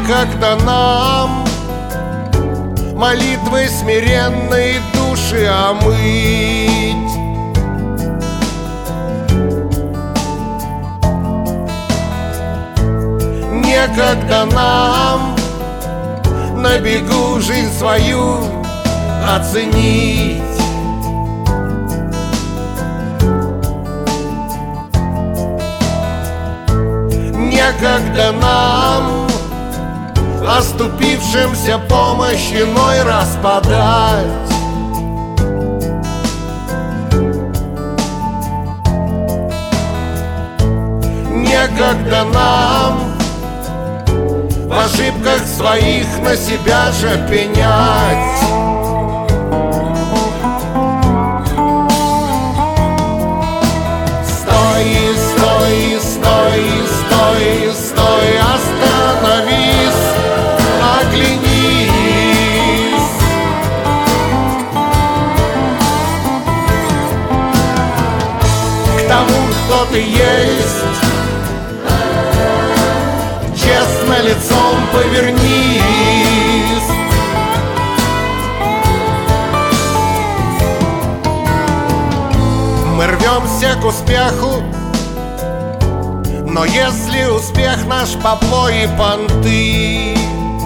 Некогда нам молитвой смиренной души омыть. Некогда нам на бегу жизнь свою оценить. Некогда нам оступившимся помощь иной раз подать. Некогда нам в ошибках своих на себя же пенять. Стой, стой, стой, стой, стой, остановись, оглянись. К тому, кто ты есть, честно лицом повернись. Мы рвемся к успеху, но если успех наш бабло и понты,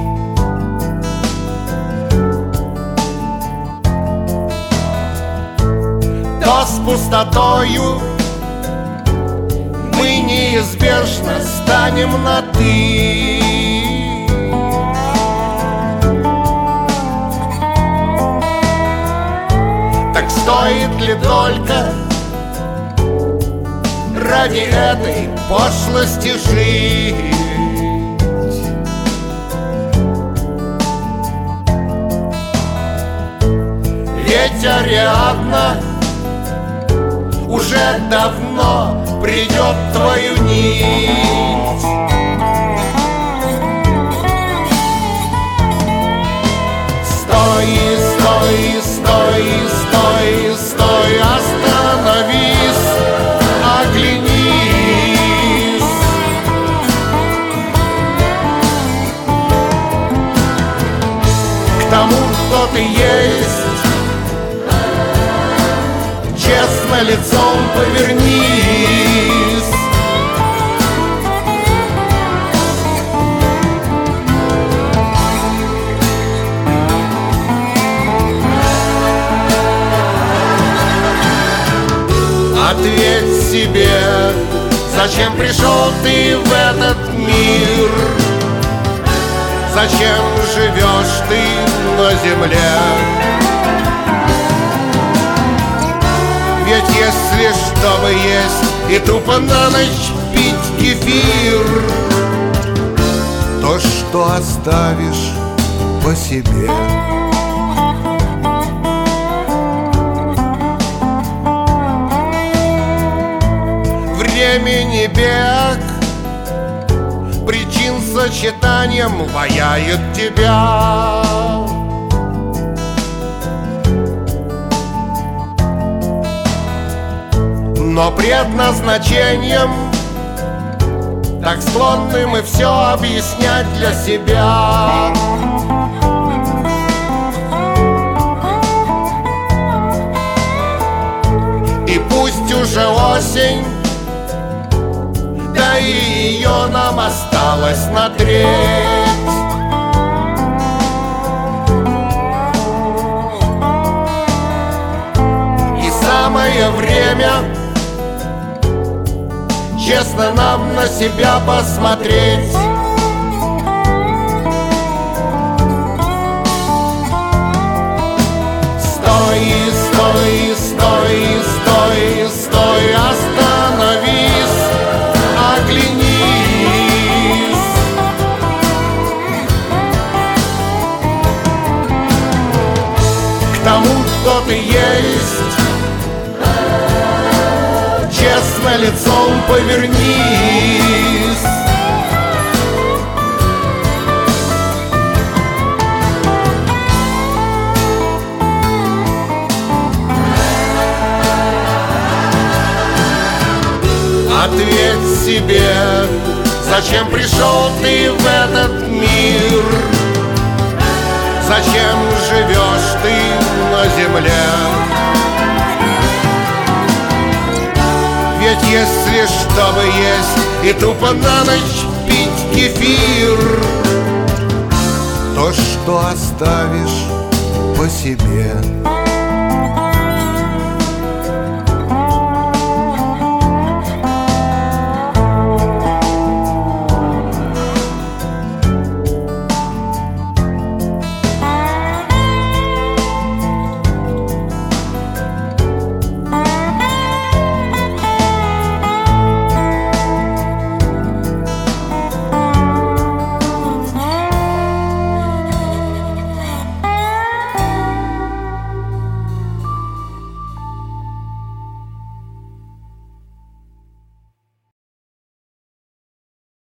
то с пустотою мы неизбежно станем на «ты». Так стоит ли только ради этой пошлости жить? Ведь Ариадна уже давно придет твою нить. Стой, стой, стой, стой, стой, остановись, оглянись. К тому, кто ты есть, честно лицом повернись. Ответь себе, зачем пришел ты в этот мир? Зачем живешь ты на земле? Ведь если чтобы есть и тупо на ночь пить кефир, то что оставишь по себе? Времени бег причин сочетанием ваяет тебя. Но предназначением так склонны мы все объяснять для себя. И пусть уже осень, да и ее нам осталось на треть. И самое время честно нам на себя посмотреть. Стой, стой, стой, стой, стой, остановись, оглянись. К тому, кто ты есть, честно лицом повернись. Ответь себе, Зачем пришел ты в этот мир? Зачем живешь ты на земле? Ведь если чтобы есть и тупо на ночь пить кефир, то что оставишь по себе?